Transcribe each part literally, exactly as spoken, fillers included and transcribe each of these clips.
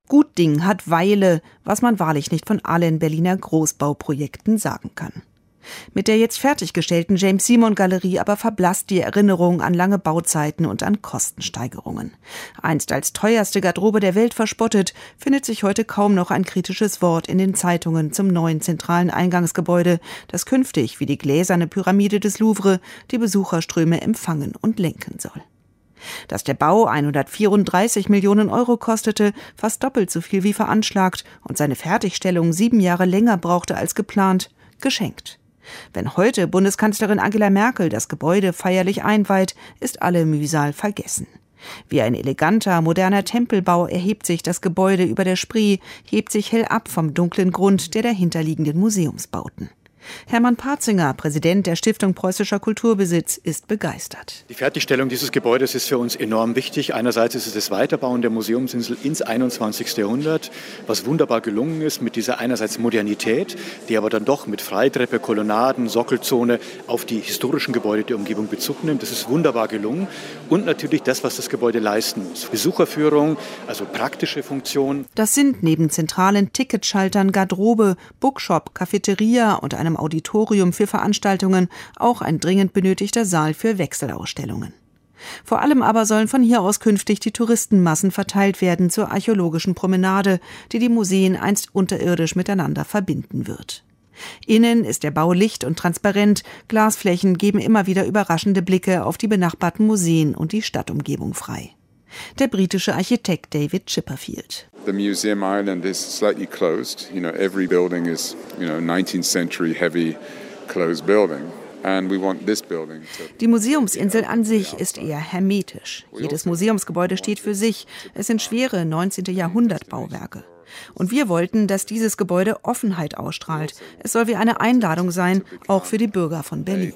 Gut Ding hat Weile, was man wahrlich nicht von allen Berliner Großbauprojekten sagen kann. Mit der jetzt fertiggestellten James-Simon-Galerie aber verblasst die Erinnerung an lange Bauzeiten und an Kostensteigerungen. Einst als teuerste Garderobe der Welt verspottet, findet sich heute kaum noch ein kritisches Wort in den Zeitungen zum neuen zentralen Eingangsgebäude, das künftig wie die gläserne Pyramide des Louvre die Besucherströme empfangen und lenken soll. Dass der Bau hundertvierunddreißig Millionen Euro kostete, fast doppelt so viel wie veranschlagt, und seine Fertigstellung sieben Jahre länger brauchte als geplant, geschenkt. Wenn heute Bundeskanzlerin Angela Merkel das Gebäude feierlich einweiht, ist alle Mühsal vergessen. Wie ein eleganter, moderner Tempelbau erhebt sich das Gebäude über der Spree, hebt sich hell ab vom dunklen Grund der dahinterliegenden Museumsbauten. Hermann Parzinger, Präsident der Stiftung Preußischer Kulturbesitz, ist begeistert. Die Fertigstellung dieses Gebäudes ist für uns enorm wichtig. Einerseits ist es das Weiterbauen der Museumsinsel ins einundzwanzigste Jahrhundert, was wunderbar gelungen ist mit dieser einerseits Modernität, die aber dann doch mit Freitreppe, Kolonnaden, Sockelzone auf die historischen Gebäude der Umgebung Bezug nimmt. Das ist wunderbar gelungen. Und natürlich das, was das Gebäude leisten muss. Besucherführung, also praktische Funktion. Das sind neben zentralen Ticketschaltern, Garderobe, Bookshop, Cafeteria und einem Auditorium für Veranstaltungen auch ein dringend benötigter Saal für Wechselausstellungen. Vor allem aber sollen von hier aus künftig die Touristenmassen verteilt werden zur archäologischen Promenade, die die Museen einst unterirdisch miteinander verbinden wird. Innen ist der Bau licht und transparent, Glasflächen geben immer wieder überraschende Blicke auf die benachbarten Museen und die Stadtumgebung frei. Der britische Architekt David Chipperfield. The Museum Island is slightly closed. You know, every building is, you know, nineteenth century heavy closed building. And we want this building to... Die Museumsinsel an sich ist eher hermetisch. Jedes Museumsgebäude steht für sich. Es sind schwere neunzehnten Jahrhundert Bauwerke. Und wir wollten, dass dieses Gebäude Offenheit ausstrahlt. Es soll wie eine Einladung sein, auch für die Bürger von Berlin.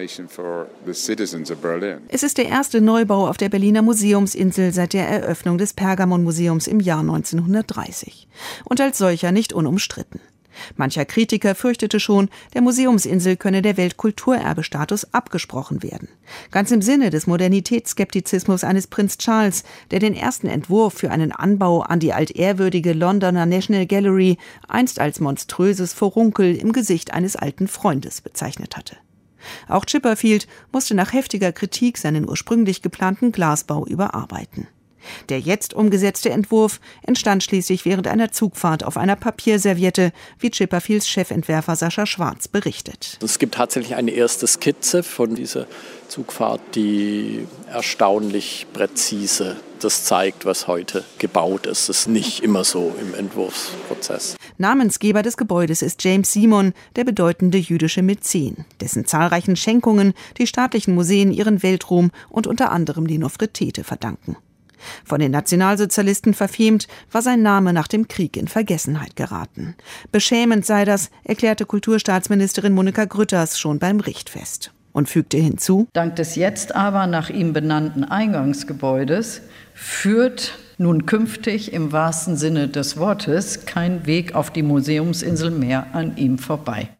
Es ist der erste Neubau auf der Berliner Museumsinsel seit der Eröffnung des Pergamon-Museums im Jahr neunzehnhundertdreißig. Und als solcher nicht unumstritten. Mancher Kritiker fürchtete schon, der Museumsinsel könne der Weltkulturerbestatus abgesprochen werden. Ganz im Sinne des Modernitätsskeptizismus eines Prinz Charles, der den ersten Entwurf für einen Anbau an die altehrwürdige Londoner National Gallery einst als monströses Furunkel im Gesicht eines alten Freundes bezeichnet hatte. Auch Chipperfield musste nach heftiger Kritik seinen ursprünglich geplanten Glasbau überarbeiten. Der jetzt umgesetzte Entwurf entstand schließlich während einer Zugfahrt auf einer Papierserviette, wie Chipperfields Chefentwerfer Sascha Schwarz berichtet. Es gibt tatsächlich eine erste Skizze von dieser Zugfahrt, die erstaunlich präzise das zeigt, was heute gebaut ist. Das ist nicht immer so im Entwurfsprozess. Namensgeber des Gebäudes ist James Simon, der bedeutende jüdische Mäzen, dessen zahlreichen Schenkungen die staatlichen Museen ihren Weltruhm und unter anderem die Nofretete verdanken. Von den Nationalsozialisten verfemt, war sein Name nach dem Krieg in Vergessenheit geraten. Beschämend sei das, erklärte Kulturstaatsministerin Monika Grütters schon beim Richtfest. Und fügte hinzu: Dank des jetzt aber nach ihm benannten Eingangsgebäudes führt nun künftig im wahrsten Sinne des Wortes kein Weg auf die Museumsinsel mehr an ihm vorbei.